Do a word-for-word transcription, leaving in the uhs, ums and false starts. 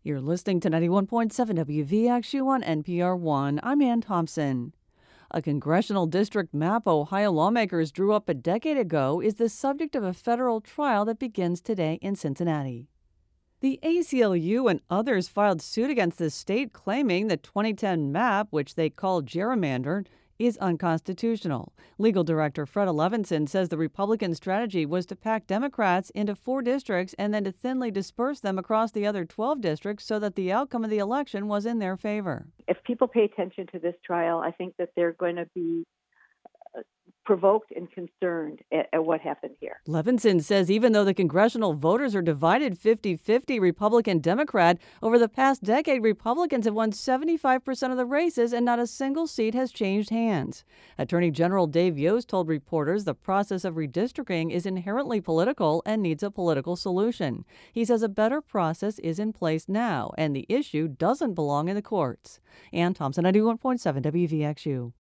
You're listening to ninety-one point seven W V X U on N P R one. I'm Ann Thompson. A congressional district map Ohio lawmakers drew up a decade ago is the subject of a federal trial that begins today in Cincinnati. The A C L U and others filed suit against the state, claiming the twenty ten map, which they call gerrymandered, is unconstitutional. Legal director Fred Levinson says the Republican strategy was to pack Democrats into four districts and then to thinly disperse them across the other twelve districts so that the outcome of the election was in their favor. If people pay attention to this trial, I think that they're going to be provoked and concerned at, at what happened here. Levinson says even though the congressional voters are divided fifty-fifty Republican-Democrat, over the past decade, Republicans have won seventy-five percent of the races and not a single seat has changed hands. Attorney General Dave Yost told reporters the process of redistricting is inherently political and needs a political solution. He says a better process is in place now, and the issue doesn't belong in the courts. Ann Thompson, ninety-one point seven W V X U.